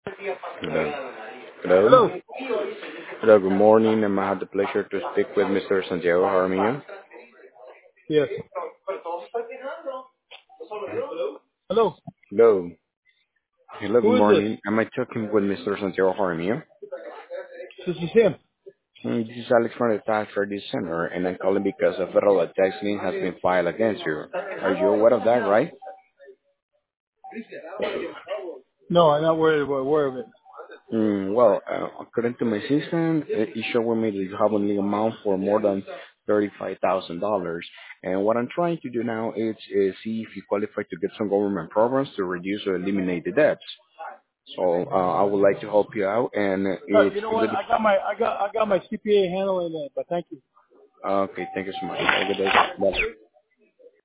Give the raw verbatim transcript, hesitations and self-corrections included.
Hello. Hello. Hello. Hello, good morning. and I have the pleasure to speak with Mister Santiago Jaramillo. Yes. Hello. Hello. Hello, good Who is this? morning. Am I talking with Mister Santiago Jaramillo? This is him. Hmm, This is Alex from the Tax Credit Center, and I'm calling because a federal tax lien has been filed against you. Are you aware of that, right? No, I'm not worried about aware of it. Mm, well, uh, according to my system, it it showing me that you have a legal amount for more than thirty-five thousand dollars. And what I'm trying to do now is, is see if you qualify to get some government programs to reduce or eliminate the debts. So uh, I would like to help you out, and Uh, it's you know what? completely I got my I got I got my C P A handling that, but thank you. okay. Thank you so much. Have a good day. Bye.